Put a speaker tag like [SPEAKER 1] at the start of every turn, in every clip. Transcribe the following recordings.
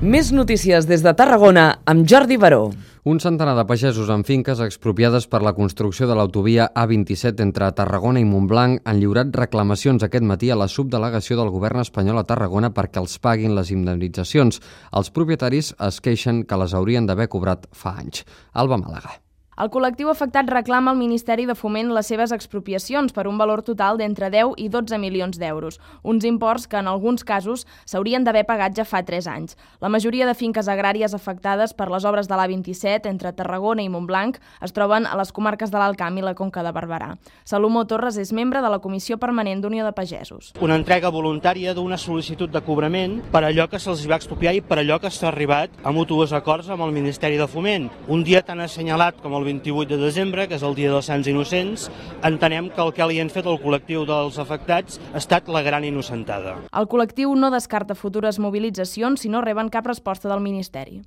[SPEAKER 1] Més notícies des de Tarragona amb Jordi Baró.
[SPEAKER 2] Un centenar de pagesos en finques expropiades per la construcció de l'autovia A27 entre Tarragona i Montblanc han lliurat reclamacions aquest matí a la subdelegació del govern espanyol a Tarragona perquè els paguin les indemnitzacions. Els propietaris es queixen que les haurien d'haver cobrat fa anys. Alba Màlaga.
[SPEAKER 3] El col·lectiu afectat reclama al Ministeri de Foment les seves expropiacions per un valor total d'entre 10 i 12 milions d'euros, uns imports que en alguns casos s'haurien d'haver pagat ja fa 3 anys. La majoria de finques agràries afectades per les obres de l'A27 entre Tarragona i Montblanc es troben a les comarques de l'Alt Camp i la Conca de Barberà. Salomó Torres és membre de la Comissió Permanent d'Unió de Pagesos.
[SPEAKER 4] Una entrega voluntària d'una sol·licitud de cobrament per allò que se'ls va expropiar i per allò que s'ha arribat a mutuos acords amb el Ministeri de Foment. Un dia tan assenyalat com el 28 de desembre, que és el dia dels Sants Innocents, entenem que el que li han fet al col·lectiu dels afectats ha estat la gran innocentada.
[SPEAKER 3] El col·lectiu no descarta futures mobilitzacions si no reben cap resposta del Ministeri.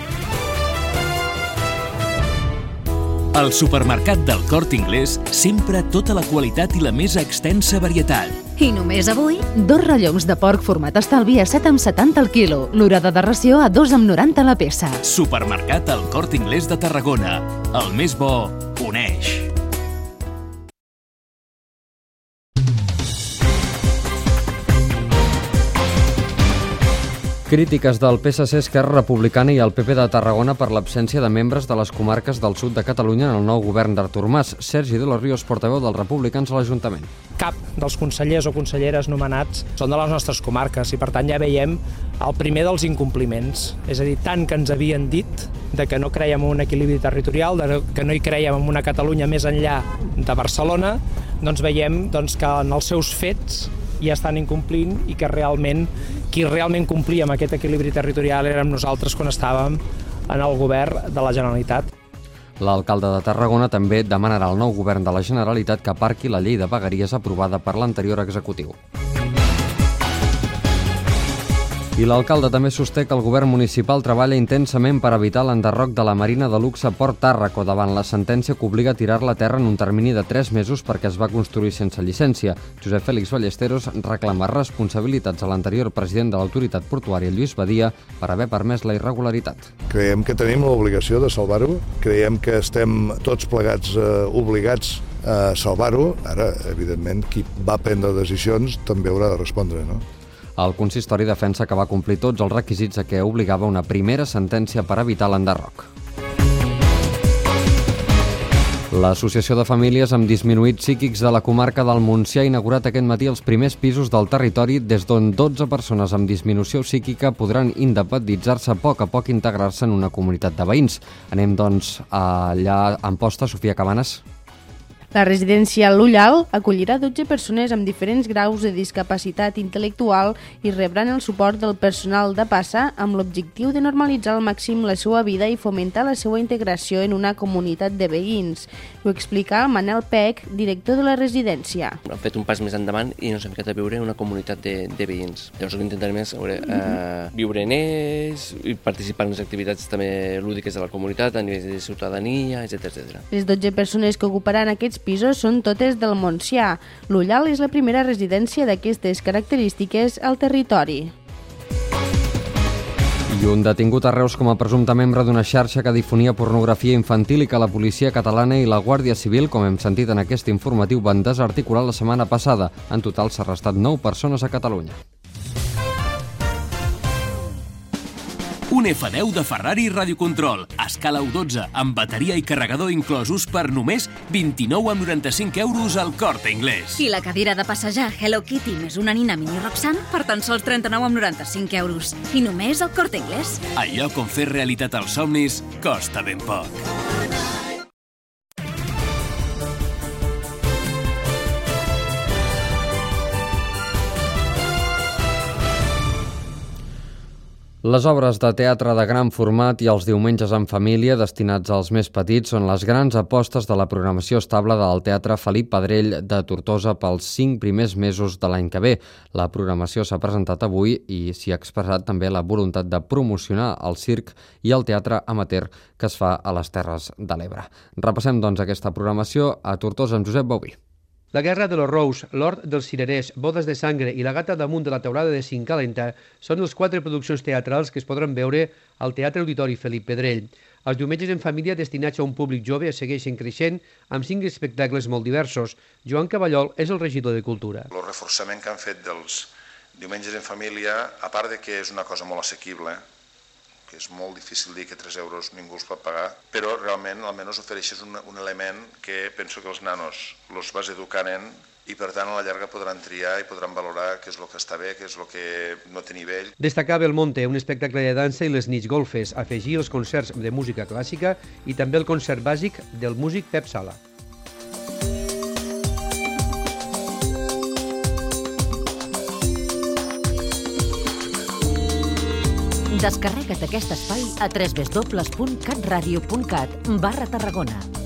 [SPEAKER 5] Al supermercat del Corte Inglés, sempre tota la qualitat i la més extensa varietat.
[SPEAKER 6] I només avui, 2 rellons de porc format estalvi a 7,70 el quilo, l'orada de ració a 2,90 la peça.
[SPEAKER 5] Supermercat El Corte Inglés de Tarragona. El més bo uneix.
[SPEAKER 2] Crítiques del PSC, Esquerra Republicana i el PP de Tarragona per l'absència de membres de les comarques del sud de Catalunya en el nou govern d'Artur Mas. Sergi de los Ríos, portaveu dels republicans a l'Ajuntament.
[SPEAKER 7] Cap dels consellers o conselleres nomenats són de les nostres comarques i per tant ja veiem el primer dels incompliments. És a dir, tant que ens havien dit de que no creiem en un equilibri territorial, de que no hi creiem en una Catalunya més enllà de Barcelona, doncs veiem que en els seus fets ja estan incomplint i que realment qui realment complia amb aquest equilibri territorial érem nosaltres quan estàvem en el govern de la Generalitat.
[SPEAKER 2] L'alcalde de Tarragona també demanarà al nou govern de la Generalitat que aparqui la llei de vegueries aprovada per l'anterior executiu. I l'alcalde també sosté que el govern municipal treballa intensament per evitar l'enderroc de la marina de luxe Port Tàrraco davant la sentència que obliga a tirar-la a terra en un termini de 3 mesos perquè es va construir sense llicència. Josep Félix Ballesteros reclama responsabilitats a l'anterior president de l'autoritat portuària, Lluís Badia, per haver permès la irregularitat.
[SPEAKER 8] Creiem que tenim l'obligació de salvar-ho, creiem que estem tots plegats obligats a salvar-ho. Ara, evidentment, qui va prendre decisions també haurà de respondre, no?
[SPEAKER 2] El consistori defensa que va complir tots els requisits a què obligava una primera sentència per evitar l'enderroc. L'Associació de Famílies amb Disminuïts Psíquics de la comarca del Montsià ha inaugurat aquest matí els primers pisos del territori des d'on 12 persones amb disminució psíquica podran independitzar-se a poc integrar-se en una comunitat de veïns. Anem, doncs, allà a Amposta, Sofia Cabanes.
[SPEAKER 9] La residència L'Ullal acollirà 12 persones amb diferents graus de discapacitat intel·lectual i rebran el suport del personal de passa amb l'objectiu de normalitzar al màxim la seva vida i fomentar la seva integració en una comunitat de veïns. Ho explica Manel Pec, director de la residència.
[SPEAKER 10] Hem fet un pas més endavant i ens hem ficat a viure en una comunitat de veïns. Llavors el que intentarem és viure en ells i participar en les activitats també lúdiques de la comunitat a nivell de ciutadania, etc.
[SPEAKER 9] Les 12 persones que ocuparan aquests pisos són totes del Montsià. L'Ullal és la primera residència d'aquestes característiques al territori.
[SPEAKER 2] I un detingut a Reus com a presumpte membre d'una xarxa que difonia pornografia infantil i que la policia catalana i la Guàrdia Civil, com hem sentit en aquest informatiu, van desarticular la setmana passada. En total s'ha arrestat 9 persones a Catalunya.
[SPEAKER 5] Un F10 de Ferrari Radiocontrol, a escala U12, amb bateria i carregador inclosos per només 29,95 € al Corte Inglés.
[SPEAKER 6] I la cadira de passejar Hello Kitty més una nina mini Roxanne per tan sols 39,95 €. I només al Corte Inglés.
[SPEAKER 5] Allò com fer realitat els somnis costa ben poc.
[SPEAKER 2] Les obres de teatre de gran format i els diumenges en família destinats als més petits són les grans apostes de la programació estable del Teatre Felip Pedrell de Tortosa pels 5 primers mesos de l'any que ve. La programació s'ha presentat avui i s'hi ha expressat també la voluntat de promocionar el circ i el teatre amateur que es fa a les Terres de l'Ebre. Repassem, doncs, aquesta programació a Tortosa amb Josep Bauví.
[SPEAKER 11] La Guerra de los Rous, L'Hort dels Cirerers, Bodes de Sangre i La gata damunt de la teulada de Cincalenta són les 4 produccions teatrals que es podran veure al Teatre Auditori Felip Pedrell. Els diumenges en família destinats a un públic jove segueixen creixent amb 5 espectacles molt diversos. Joan Cavallol és el regidor de Cultura.
[SPEAKER 12] El reforçament que han fet dels diumenges en família, a part de que és una cosa molt assequible, que és molt difícil dir que 3 euros ningú els pot pagar, però realment almenys ofereixes un element que penso que els nanos els vas educant i per tant a la llarga podran triar i podran valorar què és el que està bé, què és el que no té nivell.
[SPEAKER 11] Destacar Belmonte, un espectacle de dansa i les nits golfes, afegir els concerts de música clàssica i també el concert bàsic del músic Pep Sala.
[SPEAKER 6] Descarrega't aquest espai a www.catradio.cat/Tarragona.